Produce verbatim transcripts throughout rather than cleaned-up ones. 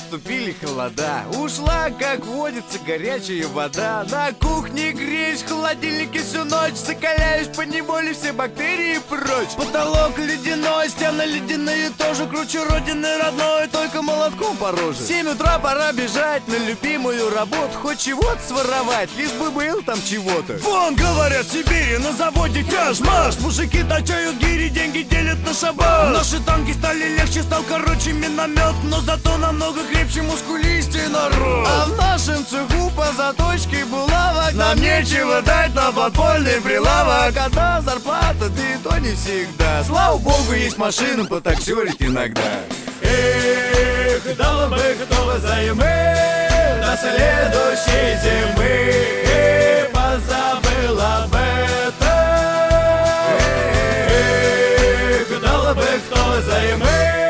наступили холода. Ушла, как водится, горячая вода. На кухне греюсь, в холодильнике всю ночь. Закаляюсь поневоле, все бактерии прочь. Потолок ледяной, стены ледяные тоже. Круче родины родной, только молотком по роже. В семь утра пора бежать на любимую работу. Хоть чего-то своровать, лишь бы был там чего-то. Вон, говорят, в Сибири на заводе тяж-маш. Мужики точают гири, деньги делят на шабаш. Наши танки стали легче, стал короче миномет. Но зато намного крепче, мускулистее народ. А в нашем цеху по заточке булавок нам нечего дать на подпольный прилавок. Одна зарплата, да и то не всегда. Слава богу, есть машина потаксерить иногда. Эх, дало бы кто взаймы до следующей зимы. Позабыл об этом. Эх, дало бы кто взаймы.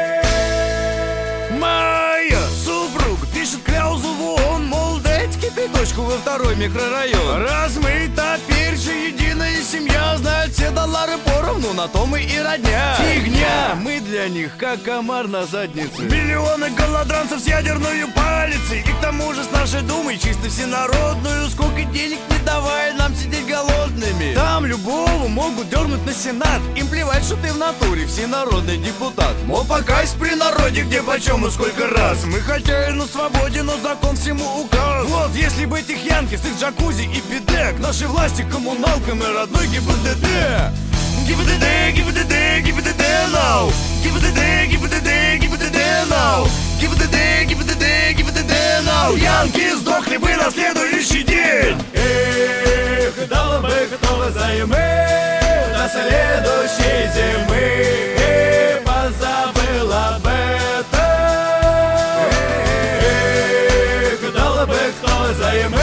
Дочку во второй микрорайон. Раз мы теперь же единая семья, знают все доллары поровну, на том и родня. Фигня, мы для них как комар на заднице. Миллионы голодранцев с ядерной палицей. И к тому же с нашей думой чисто всенародную. Сколько денег не давай нам сидеть голодными. Там любого могут дернуть на сенат. Им плевать, что ты в натуре всенародный депутат. Мол, покайся при народе, где почем и сколько раз. Мы хотели на свободе, но закон всему указ. Вот, если бы этих янки с их джакузи и бидек, нашей власти коммуналкам и родной ГИБДД. ГИБДД, ГИБДД, ГИБДД now. ГИБДД, ГИБДД, ГИБДД now. ГИБДД, ГИБДД, ГИБДД now. Янки сдохли бы на следующий день. Эх, дало бы кто взаймы до следующей зимы. Позабыл об этом. Эх, дало бы кто взаймы.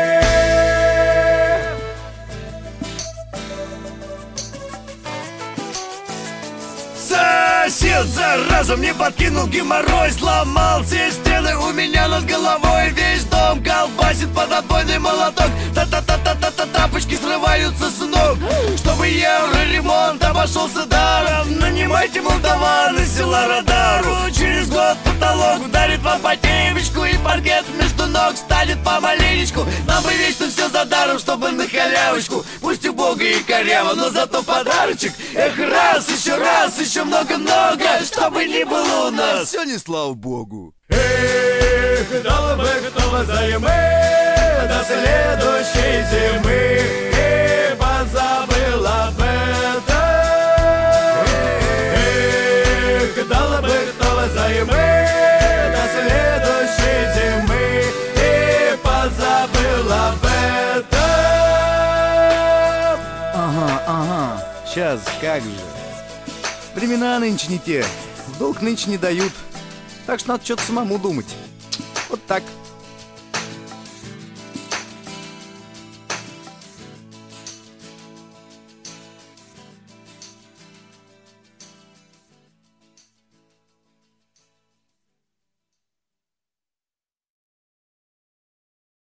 Сосед, зараза, мне подкинул геморрой. Сломал все стены у меня над головой. Весь дом колбасит под отбойный молоток. Та-та-та-та-та-та, тапочки срываются с ног. Чтобы евроремонт обошелся даром, нанимайте молдаван из села Радару. Через год потолок ударит вам по темечку, и паркет между ног станет помаленечку. Нам бы вечно все за даром, чтобы на халявочку. Пусть убого и коряво, но зато подарочек. Эх, раз, еще раз, еще много-много, чтобы не было у нас. Все не слава богу. Эх, дало бы кто взаймы до следующей зимы. Позабыл об этом. Эх, дало бы кто взаймы до следующей зимы. Позабыл об этом. Ага, ага, сейчас как же. Времена нынче не те, в долг нынче не дают. Так что надо что-то самому думать. Вот так.